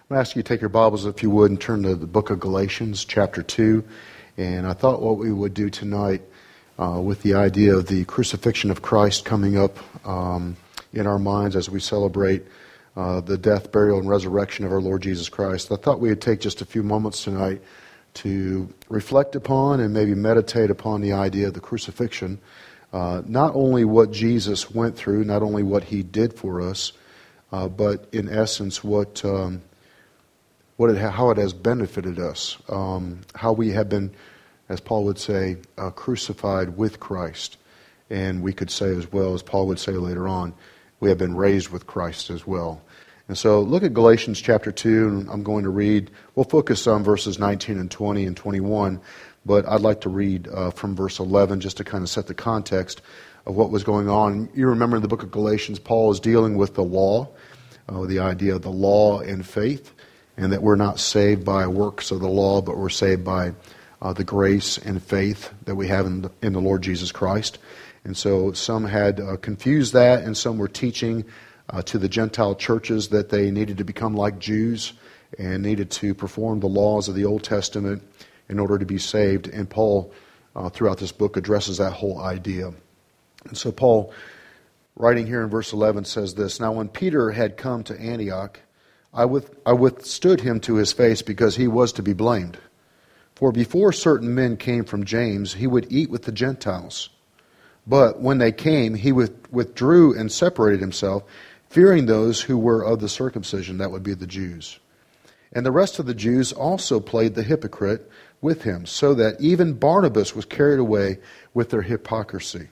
I'm going to ask you to take your Bibles, if you would, and turn to the book of Galatians, chapter 2. And I thought what we would do tonight with the idea of the crucifixion of Christ coming up in our minds as we celebrate the death, burial, and resurrection of our Lord Jesus Christ. I thought we would take just a few moments tonight to reflect upon and maybe meditate upon the idea of the crucifixion. Not only what Jesus went through, not only what He did for us, but in essence how it has benefited us, how we have been, as Paul would say, crucified with Christ. And we could say as well, as Paul would say later on, we have been raised with Christ as well. And so look at Galatians chapter 2, and I'm going to read, we'll focus on verses 19 and 20 and 21, but I'd like to read from verse 11 just to kind of set the context of what was going on. You remember in the book of Galatians, Paul is dealing with the law, the idea of the law and faith, and that we're not saved by works of the law, but we're saved by the grace and faith that we have in the Lord Jesus Christ. And so some had confused that, and some were teaching to the Gentile churches that they needed to become like Jews and needed to perform the laws of the Old Testament in order to be saved. And Paul, throughout this book, addresses that whole idea. And so Paul, writing here in verse 11, says this, "Now when Peter had come to Antioch, I withstood him to his face because he was to be blamed. For before certain men came from James, he would eat with the Gentiles. But when they came, he withdrew and separated himself, fearing those who were of the circumcision," that would be the Jews. "And the rest of the Jews also played the hypocrite with him, so that even Barnabas was carried away with their hypocrisy.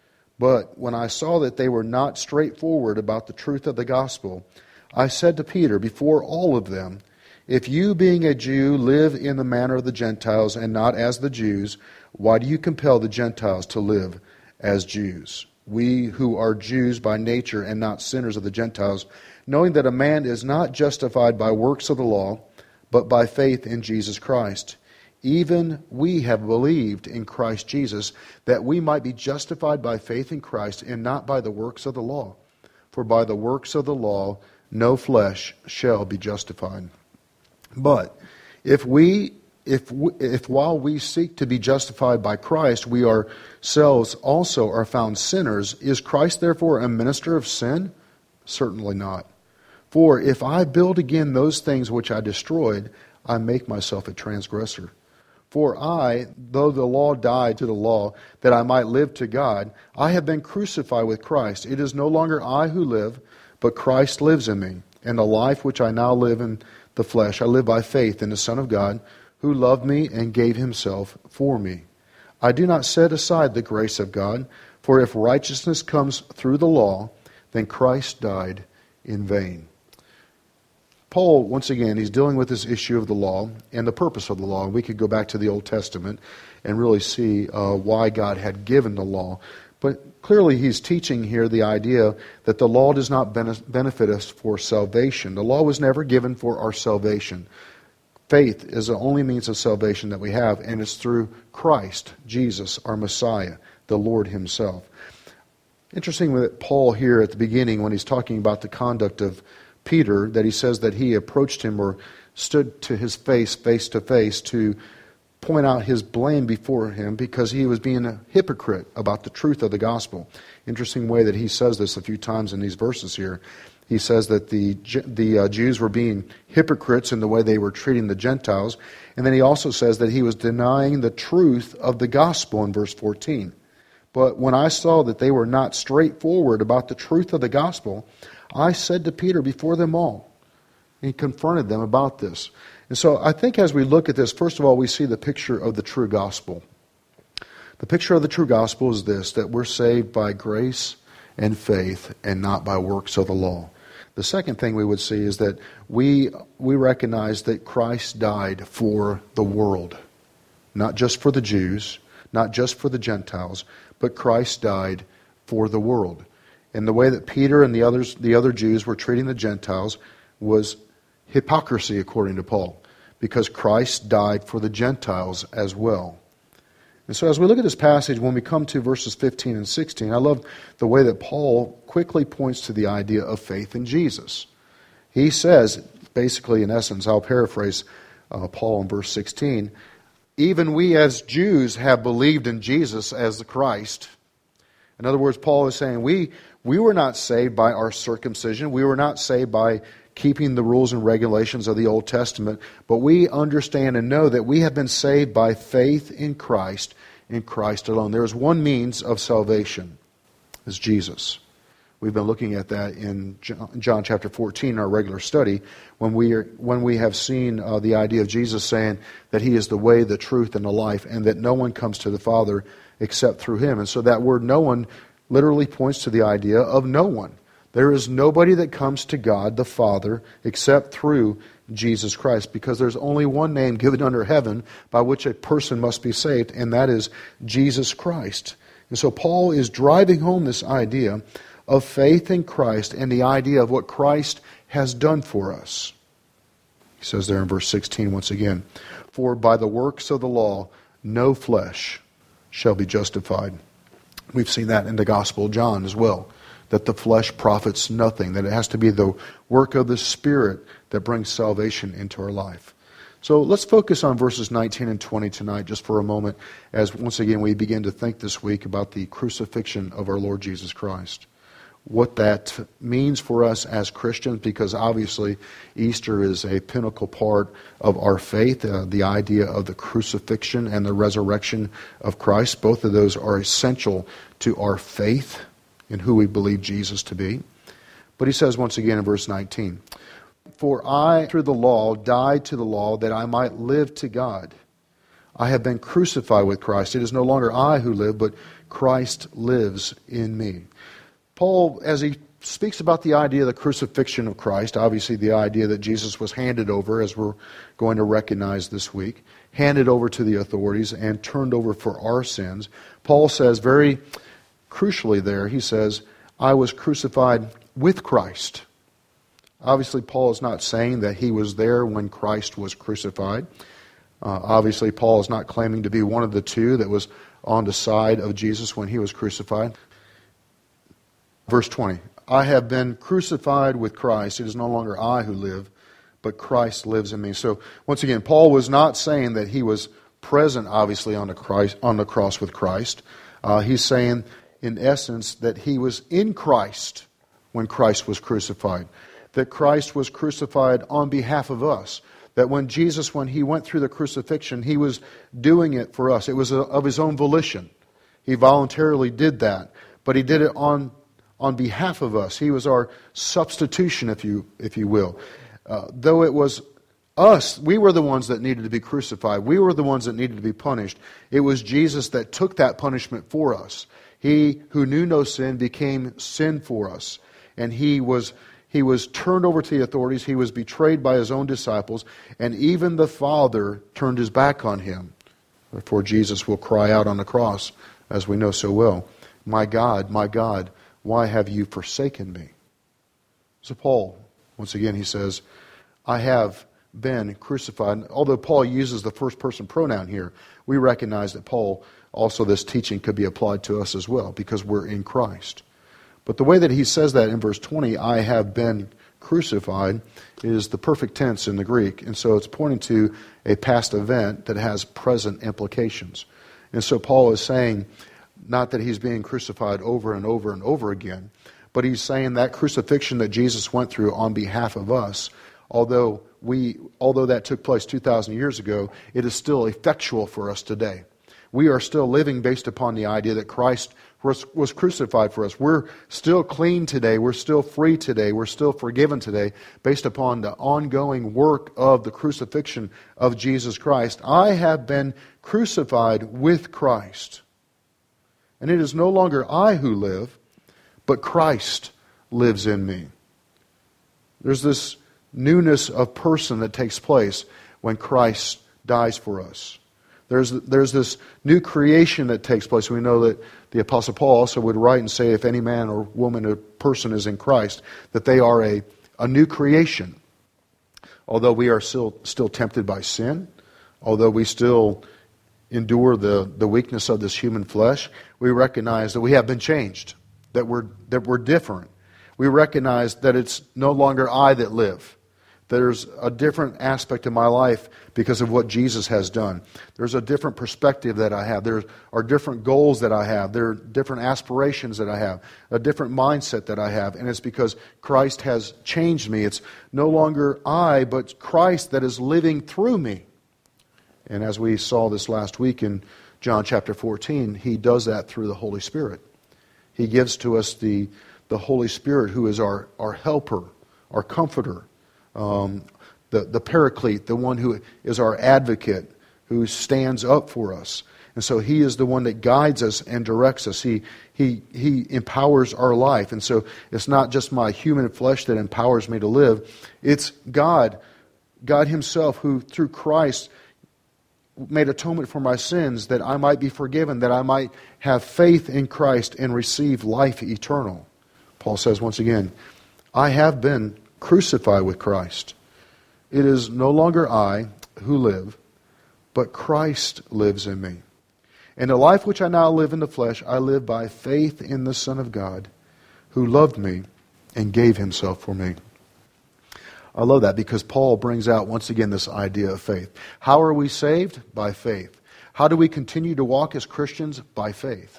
But when I saw that they were not straightforward about the truth of the gospel, I said to Peter before all of them, 'If you, being a Jew, live in the manner of the Gentiles and not as the Jews, why do you compel the Gentiles to live as Jews? We who are Jews by nature and not sinners of the Gentiles, knowing that a man is not justified by works of the law, but by faith in Jesus Christ. Even we have believed in Christ Jesus, that we might be justified by faith in Christ and not by the works of the law. For by the works of the law no flesh shall be justified. But if while we seek to be justified by Christ, we ourselves also are found sinners, is Christ therefore a minister of sin? Certainly not. For if I build again those things which I destroyed, I make myself a transgressor. For I, though the law died to the law, that I might live to God, I have been crucified with Christ. It is no longer I who live, but Christ lives in me. And the life which I now live in the flesh, I live by faith in the Son of God, who loved me and gave himself for me. I do not set aside the grace of God, for if righteousness comes through the law, then Christ died in vain." Paul, once again, he's dealing with this issue of the law and the purpose of the law. We could go back to the Old Testament and really see why God had given the law. But clearly he's teaching here the idea that the law does not benefit us for salvation. The law was never given for our salvation. Faith is the only means of salvation that we have, and it's through Christ, Jesus, our Messiah, the Lord himself. Interesting that Paul here at the beginning, when he's talking about the conduct of Peter, that he says that he approached him or stood to his face to face, to point out his blame before him because he was being a hypocrite about the truth of the gospel. Interesting way that he says this a few times in these verses here. He says that the Jews were being hypocrites in the way they were treating the Gentiles. And then he also says that he was denying the truth of the gospel in verse 14. "But when I saw that they were not straightforward about the truth of the gospel, I said to Peter before them all," and he confronted them about this. And so I think as we look at this, first of all, we see the picture of the true gospel. The picture of the true gospel is this, that we're saved by grace and faith and not by works of the law. The second thing we would see is that we recognize that Christ died for the world. Not just for the Jews, not just for the Gentiles, but Christ died for the world. And the way that Peter and the other Jews were treating the Gentiles was hypocrisy, according to Paul, because Christ died for the Gentiles as well. And so as we look at this passage, when we come to verses 15 and 16, I love the way that Paul quickly points to the idea of faith in Jesus. He says, basically, in essence, I'll paraphrase Paul in verse 16, even we as Jews have believed in Jesus as the Christ. In other words, Paul is saying we were not saved by our circumcision. We were not saved by keeping the rules and regulations of the Old Testament. But we understand and know that we have been saved by faith in Christ alone. There is one means of salvation, is Jesus. We've been looking at that in John chapter 14 in our regular study when we have seen the idea of Jesus saying that He is the way, the truth, and the life, and that no one comes to the Father except through Him. And so that word no one literally points to the idea of no one. There is nobody that comes to God the Father except through Jesus Christ, because there's only one name given under heaven by which a person must be saved, and that is Jesus Christ. And so Paul is driving home this idea of faith in Christ and the idea of what Christ has done for us. He says there in verse 16 once again, for by the works of the law no flesh shall be justified. We've seen that in the Gospel of John as well, that the flesh profits nothing, that it has to be the work of the Spirit that brings salvation into our life. So let's focus on verses 19 and 20 tonight just for a moment as once again we begin to think this week about the crucifixion of our Lord Jesus Christ. What that means for us as Christians, because obviously Easter is a pinnacle part of our faith, the idea of the crucifixion and the resurrection of Christ. Both of those are essential to our faith in who we believe Jesus to be. But he says once again in verse 19, for I, through the law, died to the law that I might live to God. I have been crucified with Christ. It is no longer I who live, but Christ lives in me. Paul, as he speaks about the idea of the crucifixion of Christ, obviously the idea that Jesus was handed over, as we're going to recognize this week, handed over to the authorities and turned over for our sins, Paul says very crucially there, he says, I was crucified with Christ. Obviously, Paul is not saying that he was there when Christ was crucified. Obviously, Paul is not claiming to be one of the two that was on the side of Jesus when he was crucified. Verse 20, I have been crucified with Christ. It is no longer I who live, but Christ lives in me. So, once again, Paul was not saying that he was present, obviously, on the cross with Christ. He's saying, in essence, that he was in Christ when Christ was crucified. That Christ was crucified on behalf of us. That when Jesus, when he went through the crucifixion, he was doing it for us. It was of his own volition. He voluntarily did that. But he did it on behalf of us. He was our substitution, if you will. Though it was us, we were the ones that needed to be crucified. We were the ones that needed to be punished. It was Jesus that took that punishment for us. He who knew no sin became sin for us. And he was turned over to the authorities. He was betrayed by his own disciples. And even the Father turned his back on him. Therefore Jesus will cry out on the cross, as we know so well, my God, why have you forsaken me? So Paul, once again, he says, I have been crucified. Although Paul uses the first person pronoun here, we recognize that Paul, also this teaching could be applied to us as well, because we're in Christ. But the way that he says that in verse 20, I have been crucified, is the perfect tense in the Greek. And so it's pointing to a past event that has present implications. And so Paul is saying, not that he's being crucified over and over and over again, but he's saying that crucifixion that Jesus went through on behalf of us, although that took place 2,000 years ago, it is still effectual for us today. We are still living based upon the idea that Christ was crucified for us. We're still clean today. We're still free today. We're still forgiven today based upon the ongoing work of the crucifixion of Jesus Christ. I have been crucified with Christ. And it is no longer I who live, but Christ lives in me. There's this newness of person that takes place when Christ dies for us. There's this new creation that takes place. We know that the Apostle Paul also would write and say, if any man or woman or person is in Christ, that they are a new creation. Although we are still tempted by sin, although we still endure the weakness of this human flesh, we recognize that we have been changed, that we're different. We recognize that it's no longer I that live, There's a different aspect of my life because of what Jesus has done. There's a different perspective that I have. There are different goals that I have. There are different aspirations that I have. A different mindset that I have. And it's because Christ has changed me. It's no longer I, but Christ that is living through me. And as we saw this last week in John chapter 14, He does that through the Holy Spirit. He gives to us the Holy Spirit, who is our helper, our comforter, the paraclete, the one who is our advocate, who stands up for us. And so He is the one that guides us and directs us. He empowers our life. And so it's not just my human flesh that empowers me to live. It's God Himself, who through Christ made atonement for my sins, that I might be forgiven, that I might have faith in Christ and receive life eternal. Paul says once again, I have been crucified with Christ. It is no longer I who live, but Christ lives in me. And the life which I now live in the flesh, I live by faith in the Son of God, who loved me and gave Himself for me. I love that because Paul brings out once again this idea of faith. How are we saved? By faith. How do we continue to walk as Christians? By faith.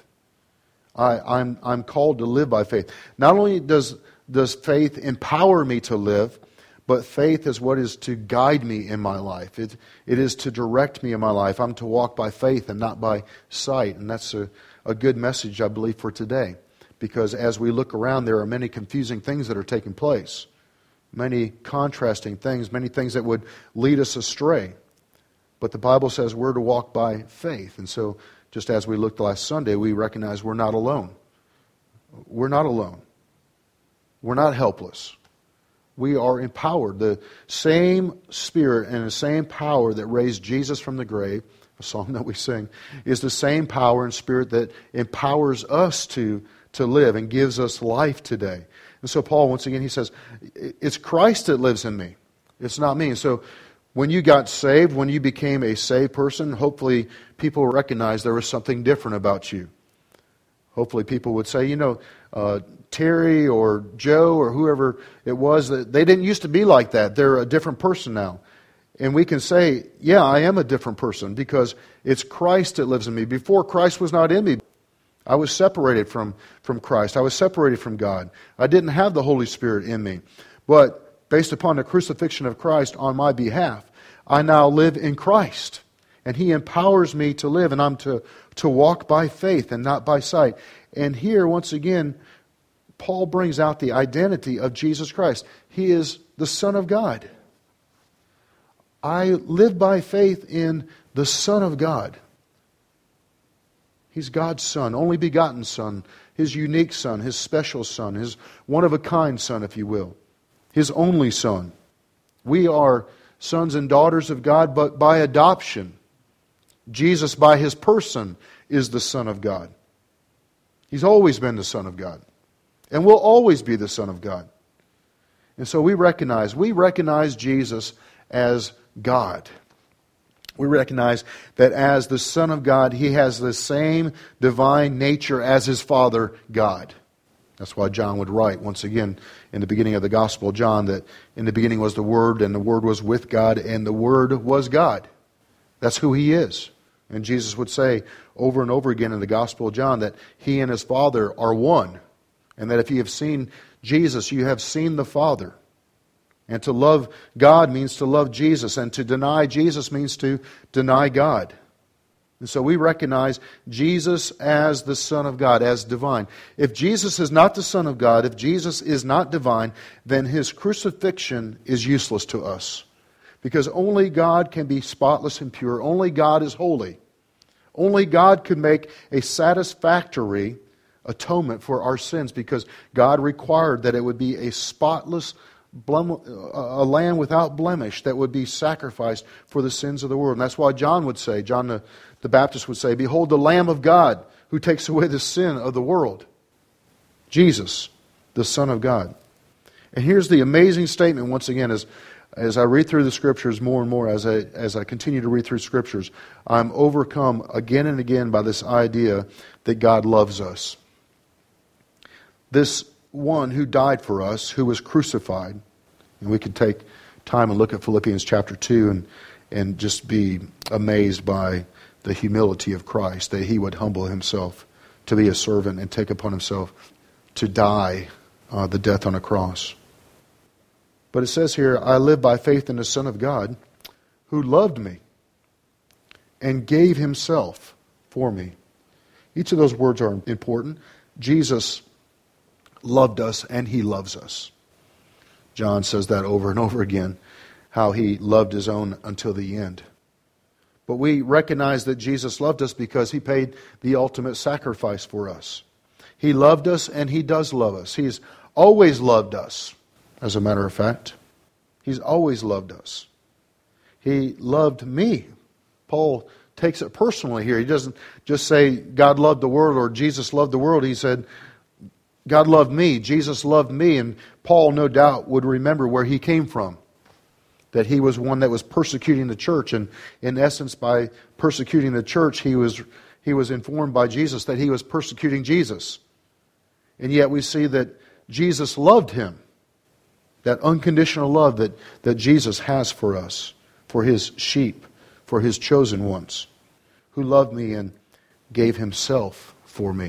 I'm called to live by faith. Not only does faith empower me to live, but faith is what is to guide me in my life. It is to direct me in my life. I'm to walk by faith and not by sight. And that's a good message, I believe, for today. Because as we look around, there are many confusing things that are taking place. Many contrasting things, many things that would lead us astray. But the Bible says we're to walk by faith. And so, just as we looked last Sunday, we recognize we're not alone. We're not alone. We're not helpless. We are empowered. The same Spirit and the same power that raised Jesus from the grave, a song that we sing, is the same power and Spirit that empowers us to live and gives us life today. And so Paul, once again, he says, it's Christ that lives in me. It's not me. And so when you got saved, when you became a saved person, hopefully people recognize there was something different about you. Hopefully people would say, Terry or Joe or whoever it was, they didn't used to be like that. They're a different person now. And we can say, yeah, I am a different person because it's Christ that lives in me. Before, Christ was not in me. I was separated from Christ. I was separated from God. I didn't have the Holy Spirit in me. But based upon the crucifixion of Christ on my behalf, I now live in Christ. And He empowers me to live, and I'm to walk by faith and not by sight. And here, once again, Paul brings out the identity of Jesus Christ. He is the Son of God. I live by faith in the Son of God. He's God's Son, only begotten Son, His unique Son, His special Son, His one-of-a-kind Son, if you will, His only Son. We are sons and daughters of God, but by adoption. Jesus, by His person, is the Son of God. He's always been the Son of God, and will always be the Son of God. And so we recognize Jesus as God. We recognize that as the Son of God, He has the same divine nature as His Father, God. That's why John would write, once again, in the beginning of the Gospel of John, that in the beginning was the Word, and the Word was with God, and the Word was God. That's who He is. And Jesus would say over and over again in the Gospel of John that He and His Father are one. And that if you have seen Jesus, you have seen the Father. And to love God means to love Jesus. And to deny Jesus means to deny God. And so we recognize Jesus as the Son of God, as divine. If Jesus is not the Son of God, if Jesus is not divine, then His crucifixion is useless to us. Because only God can be spotless and pure. Only God is holy. Only God could make a satisfactory atonement for our sins, because God required that it would be a spotless a lamb without blemish that would be sacrificed for the sins of the world. And that's why John would say, John the Baptist would say, "Behold the Lamb of God who takes away the sin of the world." Jesus, the Son of God. And here's the amazing statement once again as I read through the Scriptures more and more, as I continue to read through Scriptures, I'm overcome again and again by this idea that God loves us. This one who died for us, who was crucified, and we could take time and look at Philippians chapter 2 and just be amazed by the humility of Christ, that he would humble himself to be a servant and take upon himself to die the death on a cross. But it says here, I live by faith in the Son of God who loved me and gave himself for me. Each of those words are important. Jesus loved us and he loves us. John says that over and over again, how he loved his own until the end. But we recognize that Jesus loved us because he paid the ultimate sacrifice for us. He loved us and he does love us. He's always loved us, as a matter of fact. He's always loved us. He loved me. Paul takes it personally here. He doesn't just say God loved the world or Jesus loved the world. He said God loved me, Jesus loved me, and Paul no doubt would remember where he came from. That he was one that was persecuting the church, and in essence by persecuting the church he was informed by Jesus that he was persecuting Jesus. And yet we see that Jesus loved him. That unconditional love that Jesus has for us, for his sheep, for his chosen ones, who loved me and gave himself for me.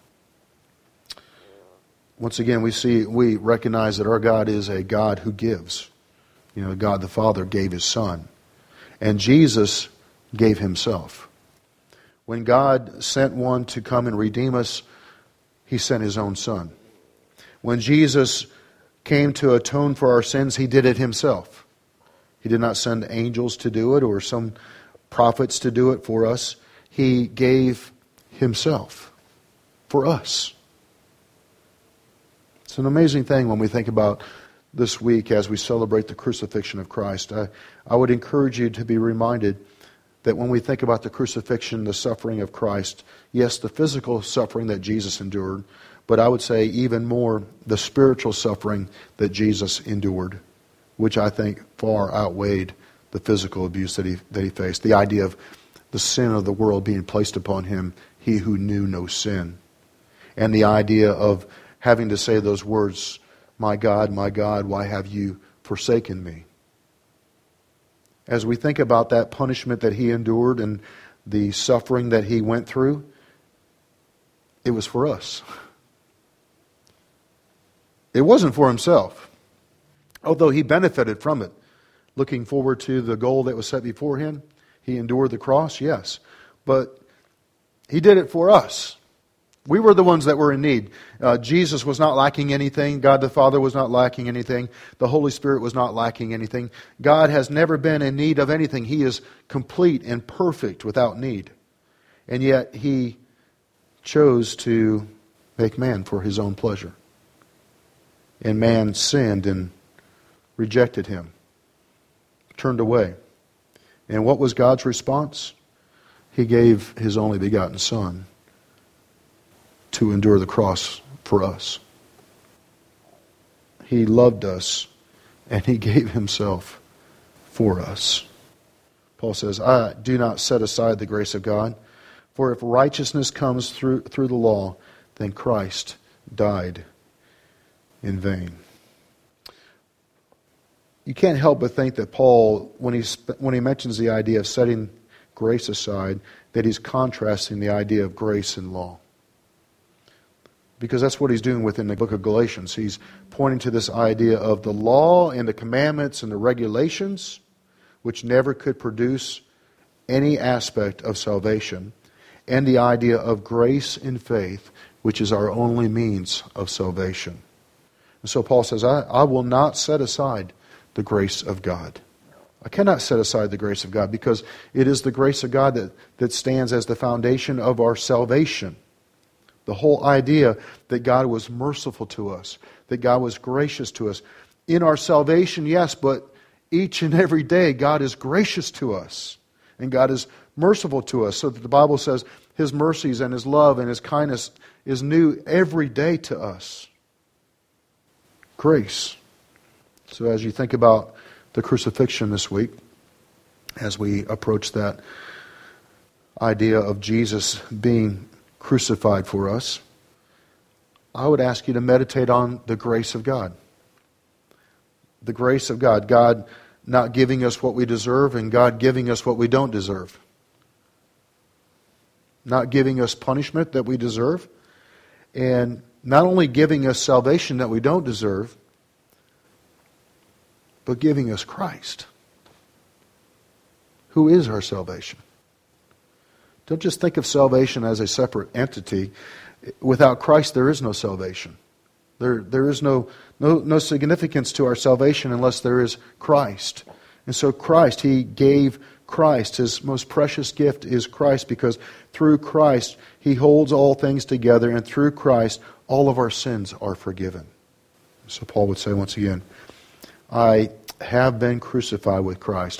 Once again, we recognize that our God is a God who gives. God the Father gave his Son. And Jesus gave himself. When God sent one to come and redeem us, he sent his own Son. When Jesus came to atone for our sins, he did it himself. He did not send angels to do it or some prophets to do it for us. He gave himself for us. It's an amazing thing when we think about this week as we celebrate the crucifixion of Christ. I would encourage you to be reminded that when we think about the crucifixion, the suffering of Christ, yes, the physical suffering that Jesus endured, but I would say even more the spiritual suffering that Jesus endured, which I think far outweighed the physical abuse that he faced. The idea of the sin of the world being placed upon him, he who knew no sin. And the idea of having to say those words, my God, why have you forsaken me? As we think about that punishment that he endured and the suffering that he went through, it was for us. It wasn't for himself, although he benefited from it. Looking forward to the goal that was set before him, he endured the cross, yes. But he did it for us. We were the ones that were in need. Jesus was not lacking anything. God the Father was not lacking anything. The Holy Spirit was not lacking anything. God has never been in need of anything. He is complete and perfect without need. And yet he chose to make man for his own pleasure. And man sinned and rejected him, turned away. And what was God's response? He gave his only begotten Son to endure the cross for us. He loved us and he gave himself for us. Paul says, I do not set aside the grace of God, for if righteousness comes through the law, then Christ died in vain. You can't help but think that Paul, when he mentions the idea of setting grace aside, that he's contrasting the idea of grace and law. Because that's what he's doing within the book of Galatians. He's pointing to this idea of the law and the commandments and the regulations, which never could produce any aspect of salvation, and the idea of grace and faith, which is our only means of salvation. And so Paul says, I will not set aside the grace of God. I cannot set aside the grace of God because it is the grace of God that stands as the foundation of our salvation. The whole idea that God was merciful to us, that God was gracious to us. In our salvation, yes, but each and every day God is gracious to us. And God is merciful to us. So that the Bible says His mercies and His love and His kindness is new every day to us. Grace. So as you think about the crucifixion this week, as we approach that idea of Jesus being crucified for us, I would ask you to meditate on the grace of God. The grace of God. God not giving us what we deserve and God giving us what we don't deserve. Not giving us punishment that we deserve, and not only giving us salvation that we don't deserve, but giving us Christ, who is our salvation. Don't just think of salvation as a separate entity. Without Christ, there is no salvation. There is no significance to our salvation unless there is Christ. And so Christ, He gave Christ. His most precious gift is Christ, because through Christ He holds all things together, and through Christ all of our sins are forgiven. So Paul would say once again, I have been crucified with Christ.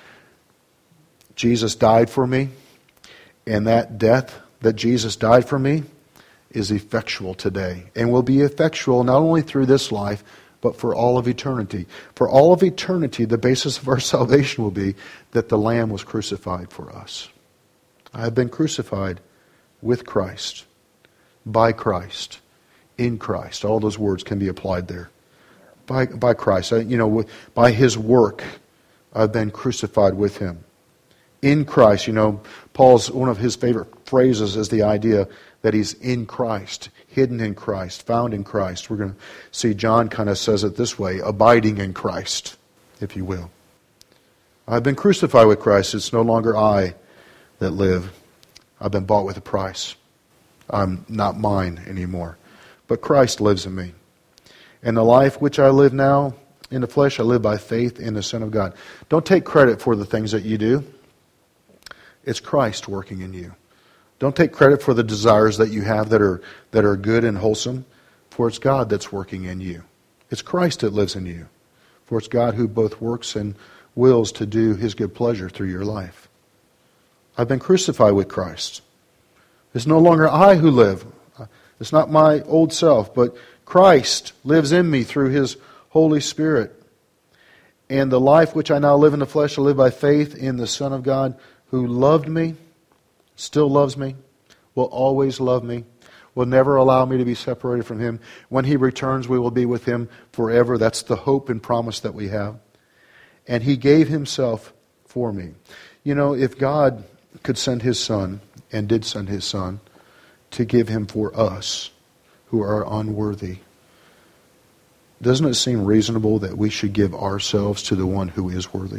Jesus died for me, and that death that Jesus died for me is effectual today, and will be effectual not only through this life, but for all of eternity. For all of eternity, the basis of our salvation will be that the Lamb was crucified for us. I have been crucified with Christ, by Christ, in Christ. All those words can be applied there. By Christ. By His work, I've been crucified with Him. In Christ. Paul's, one of his favorite phrases is the idea that he's in Christ, hidden in Christ, found in Christ. We're going to see John kind of says it this way, abiding in Christ, if you will. I've been crucified with Christ. It's no longer I that live. I've been bought with a price. I'm not mine anymore. But Christ lives in me. And the life which I live now in the flesh, I live by faith in the Son of God. Don't take credit for the things that you do. It's Christ working in you. Don't take credit for the desires that you have that are good and wholesome, for it's God that's working in you. It's Christ that lives in you. For it's God who both works and wills to do His good pleasure through your life. I've been crucified with Christ. It's no longer I who live. It's not my old self, but Christ lives in me through His Holy Spirit. And the life which I now live in the flesh, I live by faith in the Son of God, who loved me, still loves me, will always love me, will never allow me to be separated from Him. When He returns, we will be with Him forever. That's the hope and promise that we have. And He gave Himself for me. If God could send His Son, and did send His Son, to give Him for us, who are unworthy, doesn't it seem reasonable that we should give ourselves to the one who is worthy?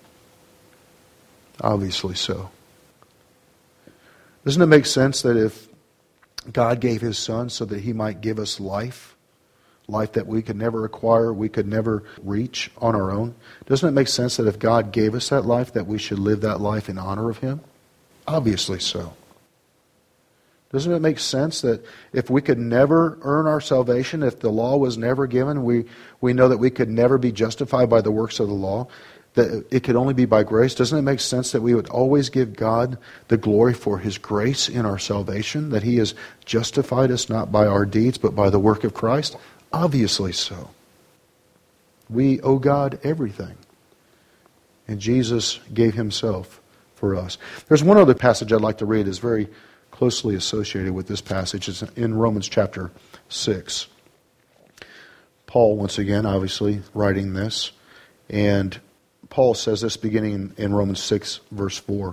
Obviously so. Doesn't it make sense that if God gave His Son so that He might give us life that we could never acquire, we could never reach on our own, doesn't it make sense that if God gave us that life, that we should live that life in honor of Him? Obviously so. Doesn't it make sense that if we could never earn our salvation, if the law was never given, we know that we could never be justified by the works of the law, that it could only be by grace? Doesn't it make sense that we would always give God the glory for His grace in our salvation, that He has justified us not by our deeds but by the work of Christ? Obviously so. We owe God everything. And Jesus gave Himself for us. There's one other passage I'd like to read that's very closely associated with this passage. It's in Romans chapter 6. Paul, once again, obviously writing this. And Paul says this beginning in Romans 6, verse 4.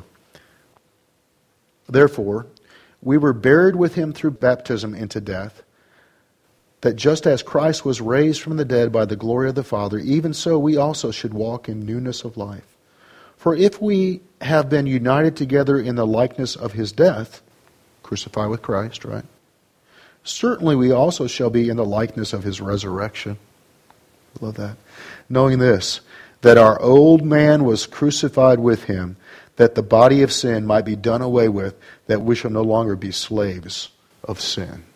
Therefore, we were buried with Him through baptism into death, that just as Christ was raised from the dead by the glory of the Father, even so we also should walk in newness of life. For if we have been united together in the likeness of His death, crucified with Christ, right? Certainly we also shall be in the likeness of His resurrection. Love that. Knowing this, that our old man was crucified with Him, that the body of sin might be done away with, that we shall no longer be slaves of sin.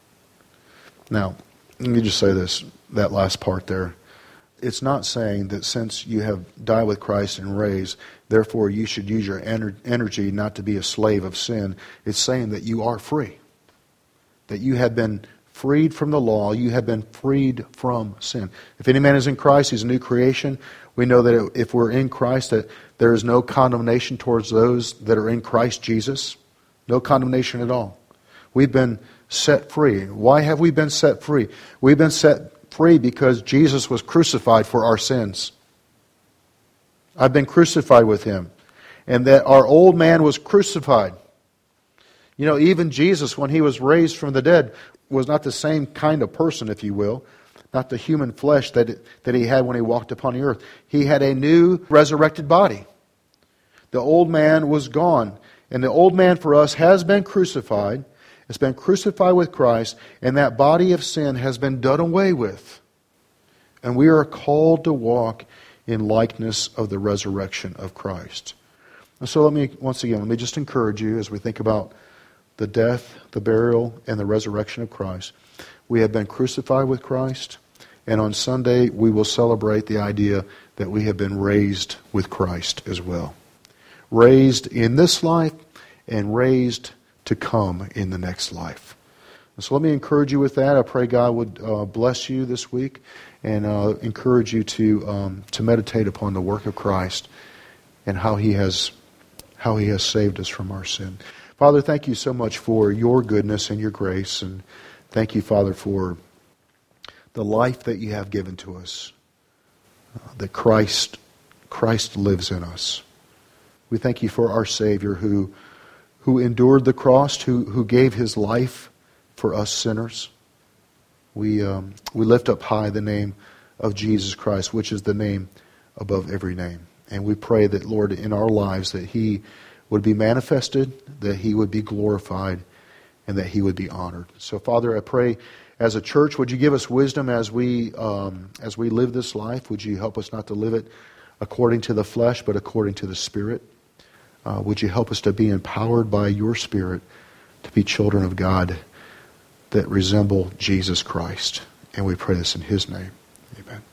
Now, let me just say this, that last part there. It's not saying that since you have died with Christ and raised, therefore you should use your energy not to be a slave of sin. It's saying that you are free. That you have been freed from the law. You have been freed from sin. If any man is in Christ, he's a new creation. We know that if we're in Christ, that there is no condemnation towards those that are in Christ Jesus. No condemnation at all. We've been set free. Why have we been set free? We've been set free because Jesus was crucified for our sins. I've been crucified with Him. And that our old man was crucified. You know, even Jesus, when He was raised from the dead, was not the same kind of person, if you will. Not the human flesh that He had when He walked upon the earth. He had a new resurrected body. The old man was gone. And the old man for us has been crucified. It's been crucified with Christ. And that body of sin has been done away with. And we are called to walk in likeness of the resurrection of Christ. And so let me just encourage you as we think about the death, the burial, and the resurrection of Christ. We have been crucified with Christ, and on Sunday we will celebrate the idea that we have been raised with Christ as well. Raised in this life and raised to come in the next life. And so let me encourage you with that. I pray God would bless you this week and encourage you to meditate upon the work of Christ and how He has saved us from our sin. Father, thank you so much for your goodness and your grace, and thank you, Father, for the life that you have given to us, that Christ lives in us. We thank you for our Savior who endured the cross, who gave His life for us sinners. We lift up high the name of Jesus Christ, which is the name above every name. And we pray that, Lord, in our lives that He would be manifested, that He would be glorified, and that He would be honored. So, Father, I pray as a church, would you give us wisdom as we live this life? Would you help us not to live it according to the flesh, but according to the Spirit? Would you help us to be empowered by your Spirit to be children of God that resemble Jesus Christ? And we pray this in His name. Amen.